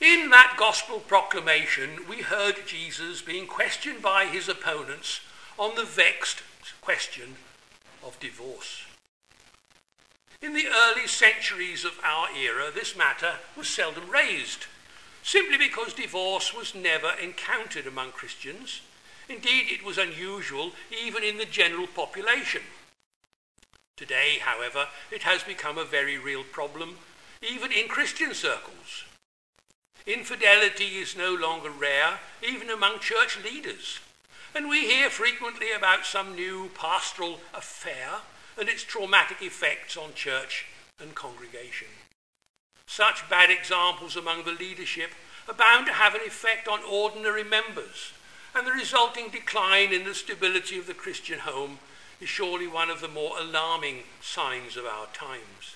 In that gospel proclamation, we heard Jesus being questioned by his opponents on the vexed question of divorce. In the early centuries of our era, this matter was seldom raised, simply because divorce was never encountered among Christians. Indeed, it was unusual even in the general population. Today, however, it has become a very real problem, even in Christian circles. Infidelity is no longer rare, even among church leaders, and we hear frequently about some new pastoral affair and its traumatic effects on church and congregation. Such bad examples among the leadership are bound to have an effect on ordinary members, and the resulting decline in the stability of the Christian home is surely one of the more alarming signs of our times.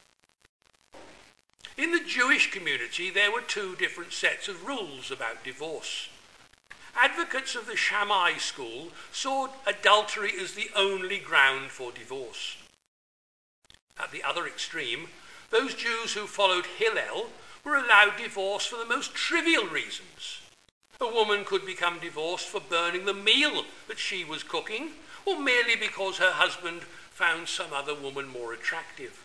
In the Jewish community, there were two different sets of rules about divorce. Advocates of the Shammai school saw adultery as the only ground for divorce. At the other extreme, those Jews who followed Hillel were allowed divorce for the most trivial reasons. A woman could become divorced for burning the meal that she was cooking, or merely because her husband found some other woman more attractive.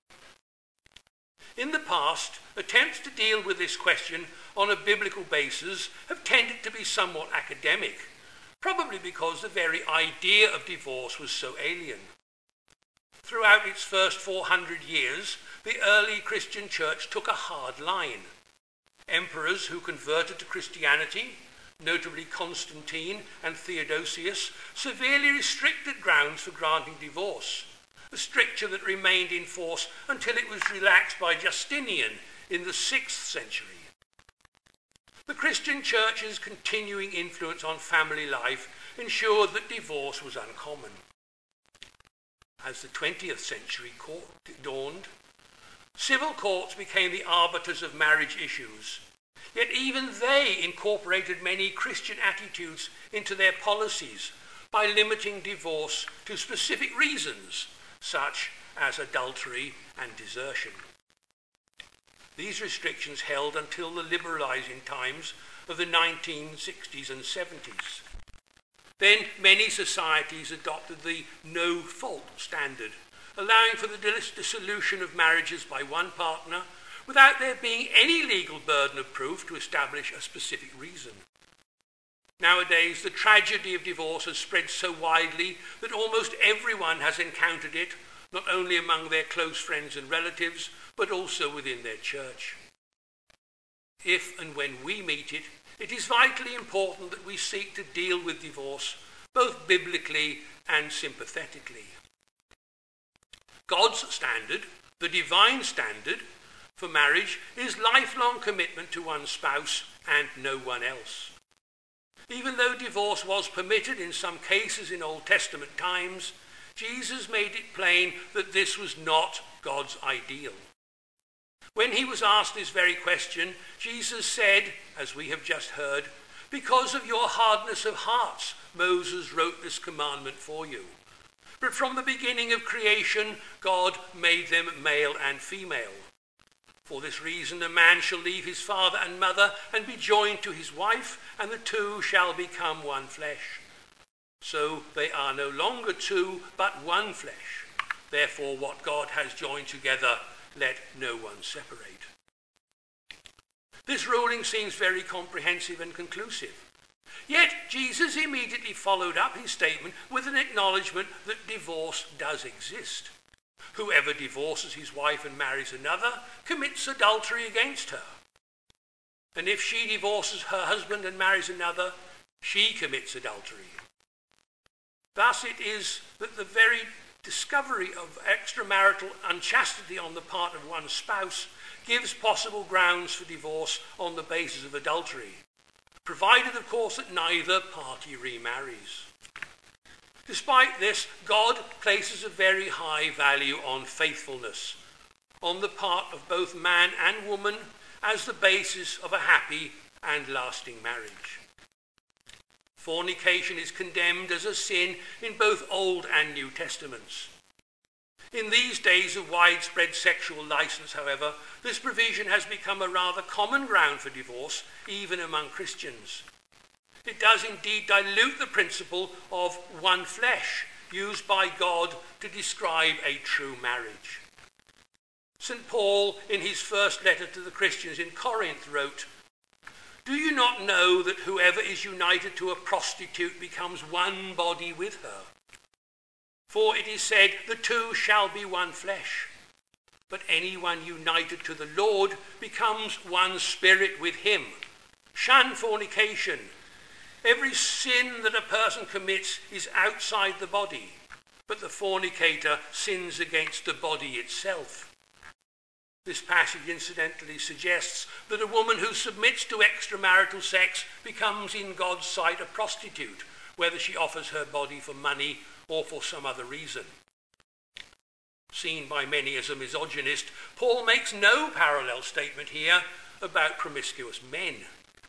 In the past, attempts to deal with this question on a biblical basis have tended to be somewhat academic, probably because the very idea of divorce was so alien. Throughout its first 400 years, the early Christian church took a hard line. Emperors who converted to Christianity, notably Constantine and Theodosius, severely restricted grounds for granting divorce, a stricture that remained in force until it was relaxed by Justinian in the 6th century. The Christian church's continuing influence on family life ensured that divorce was uncommon. As the 20th century dawned, civil courts became the arbiters of marriage issues, yet even they incorporated many Christian attitudes into their policies by limiting divorce to specific reasons, such as adultery and desertion. These restrictions held until the liberalizing times of the 1960s and 70s. Then many societies adopted the no-fault standard, allowing for the dissolution of marriages by one partner without there being any legal burden of proof to establish a specific reason. Nowadays, the tragedy of divorce has spread so widely that almost everyone has encountered it, not only among their close friends and relatives, but also within their church. If and when we meet it, it is vitally important that we seek to deal with divorce, both biblically and sympathetically. God's standard, the divine standard for marriage, is lifelong commitment to one spouse and no one else. Even though divorce was permitted in some cases in Old Testament times, Jesus made it plain that this was not God's ideal. When he was asked this very question, Jesus said, as we have just heard, "Because of your hardness of hearts, Moses wrote this commandment for you. But from the beginning of creation, God made them male and female. For this reason, a man shall leave his father and mother and be joined to his wife, and the two shall become one flesh. So they are no longer two, but one flesh. Therefore, what God has joined together, let no one separate." This ruling seems very comprehensive and conclusive. Yet Jesus immediately followed up his statement with an acknowledgement that divorce does exist. Whoever divorces his wife and marries another commits adultery against her. And if she divorces her husband and marries another, she commits adultery. Thus it is that the very discovery of extramarital unchastity on the part of one spouse gives possible grounds for divorce on the basis of adultery, provided, of course, that neither party remarries. Despite this, God places a very high value on faithfulness on the part of both man and woman as the basis of a happy and lasting marriage. Fornication is condemned as a sin in both Old and New Testaments. In these days of widespread sexual license, however, this provision has become a rather common ground for divorce, even among Christians. It does indeed dilute the principle of one flesh, used by God to describe a true marriage. St. Paul, in his first letter to the Christians in Corinth, wrote, "Do you not know that whoever is united to a prostitute becomes one body with her? For it is said, the two shall be one flesh. But anyone united to the Lord becomes one spirit with him. Shun fornication. Every sin that a person commits is outside the body, but the fornicator sins against the body itself." This passage incidentally suggests that a woman who submits to extramarital sex becomes in God's sight a prostitute, whether she offers her body for money or for some other reason. Seen by many as a misogynist, Paul makes no parallel statement here about promiscuous men.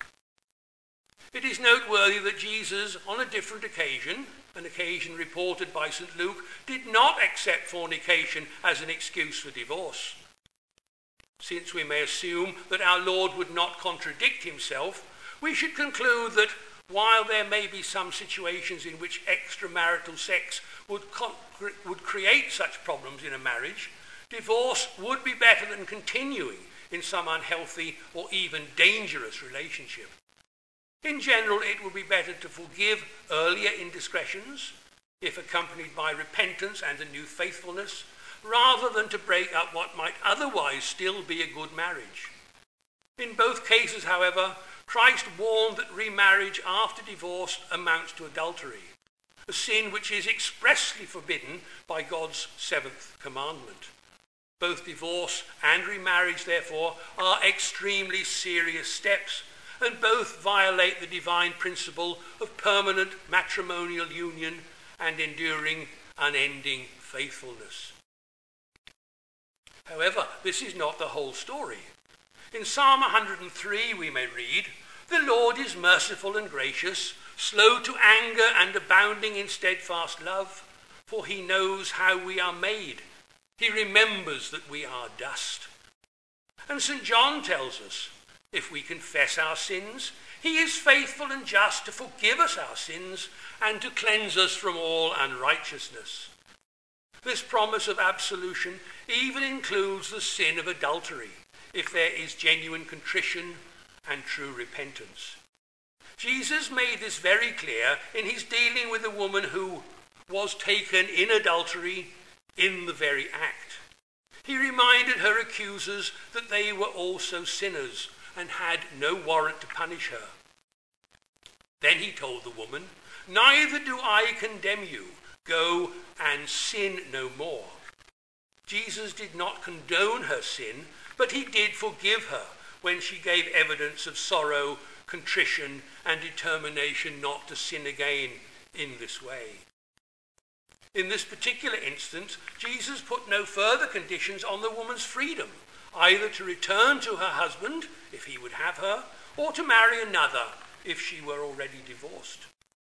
It is noteworthy that Jesus, on a different occasion, an occasion reported by St. Luke, did not accept fornication as an excuse for divorce. Since we may assume that our Lord would not contradict himself, we should conclude that while there may be some situations in which extramarital sex would create such problems in a marriage, divorce would be better than continuing in some unhealthy or even dangerous relationship. In general, it would be better to forgive earlier indiscretions, if accompanied by repentance and a new faithfulness, rather than to break up what might otherwise still be a good marriage. In both cases, however, Christ warned that remarriage after divorce amounts to adultery, a sin which is expressly forbidden by God's seventh commandment. Both divorce and remarriage, therefore, are extremely serious steps, and both violate the divine principle of permanent matrimonial union and enduring, unending faithfulness. However, this is not the whole story. In Psalm 103 we may read, "The Lord is merciful and gracious, slow to anger and abounding in steadfast love, for he knows how we are made. He remembers that we are dust." And St. John tells us, if we confess our sins, he is faithful and just to forgive us our sins and to cleanse us from all unrighteousness. This promise of absolution even includes the sin of adultery, if there is genuine contrition and true repentance. Jesus made this very clear in his dealing with the woman who was taken in adultery in the very act. He reminded her accusers that they were also sinners and had no warrant to punish her. Then he told the woman, "Neither do I condemn you. Go and sin no more." Jesus did not condone her sin, but he did forgive her when she gave evidence of sorrow, contrition, and determination not to sin again in this way. In this particular instance, Jesus put no further conditions on the woman's freedom, either to return to her husband, if he would have her, or to marry another, if she were already divorced.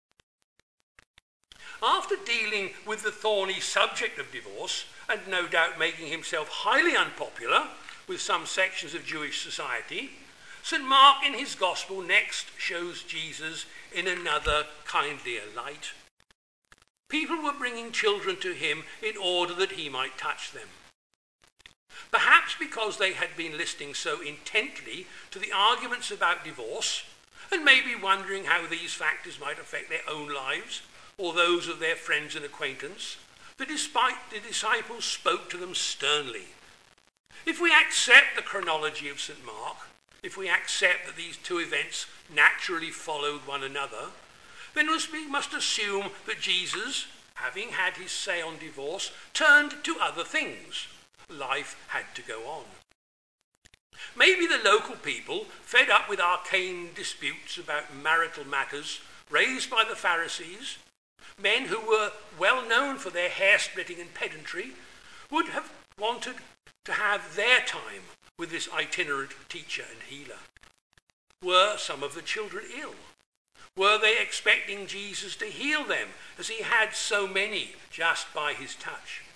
After dealing with the thorny subject of divorce, and no doubt making himself highly unpopular with some sections of Jewish society, St. Mark in his Gospel next shows Jesus in another kindlier light. People were bringing children to him in order that he might touch them. Perhaps because they had been listening so intently to the arguments about divorce, and maybe wondering how these factors might affect their own lives or those of their friends and acquaintance, the disciples spoke to them sternly. If we accept the chronology of St. Mark, if we accept that these two events naturally followed one another, then we must assume that Jesus, having had his say on divorce, turned to other things. Life had to go on. Maybe the local people, fed up with arcane disputes about marital matters raised by the Pharisees, men who were well known for their hair-splitting and pedantry, would have wanted to have their time with this itinerant teacher and healer. Were some of the children ill? Were they expecting Jesus to heal them, as he had so many just by his touch?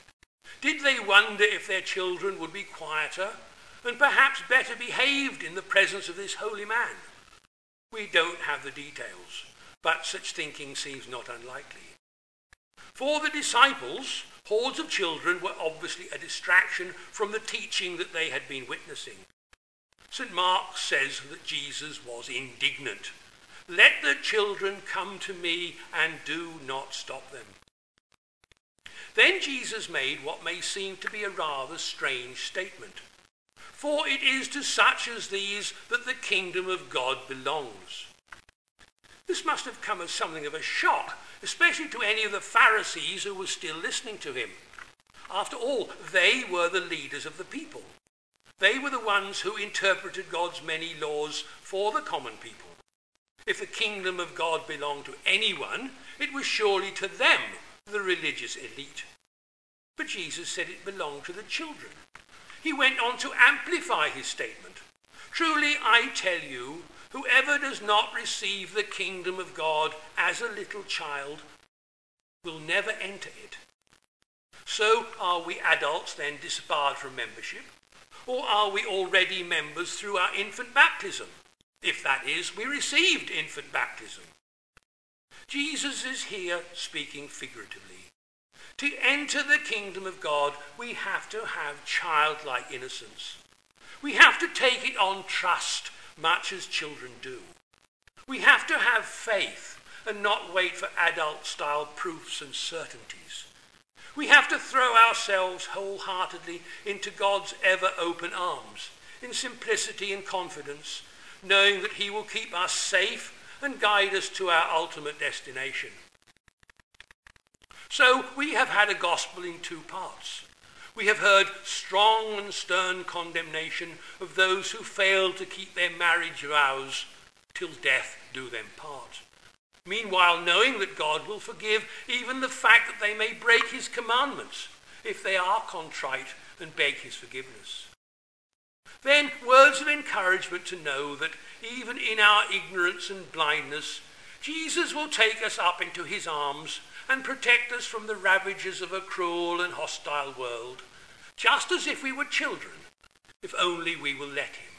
Did they wonder if their children would be quieter and perhaps better behaved in the presence of this holy man? We don't have the details, but such thinking seems not unlikely. For the disciples, hordes of children were obviously a distraction from the teaching that they had been witnessing. St. Mark says that Jesus was indignant. "Let the children come to me and do not stop them." Then Jesus made what may seem to be a rather strange statement. "For it is to such as these that the kingdom of God belongs." This must have come as something of a shock, especially to any of the Pharisees who were still listening to him. After all, they were the leaders of the people. They were the ones who interpreted God's many laws for the common people. If the kingdom of God belonged to anyone, it was surely to them, the religious elite. But Jesus said it belonged to the children. He went on to amplify his statement. "Truly I tell you, whoever does not receive the kingdom of God as a little child will never enter it." So are we adults then disbarred from membership? Or are we already members through our infant baptism? If that is, we received infant baptism. Jesus is here speaking figuratively. To enter the kingdom of God, we have to have childlike innocence. We have to take it on trust, much as children do. We have to have faith and not wait for adult-style proofs and certainties. We have to throw ourselves wholeheartedly into God's ever-open arms, in simplicity and confidence, knowing that he will keep us safe and guide us to our ultimate destination. So we have had a gospel in two parts. We have heard strong and stern condemnation of those who fail to keep their marriage vows till death do them part. Meanwhile, knowing that God will forgive even the fact that they may break his commandments if they are contrite and beg his forgiveness. Then words of encouragement to know that even in our ignorance and blindness, Jesus will take us up into his arms and protect us from the ravages of a cruel and hostile world, just as if we were children, if only we will let him.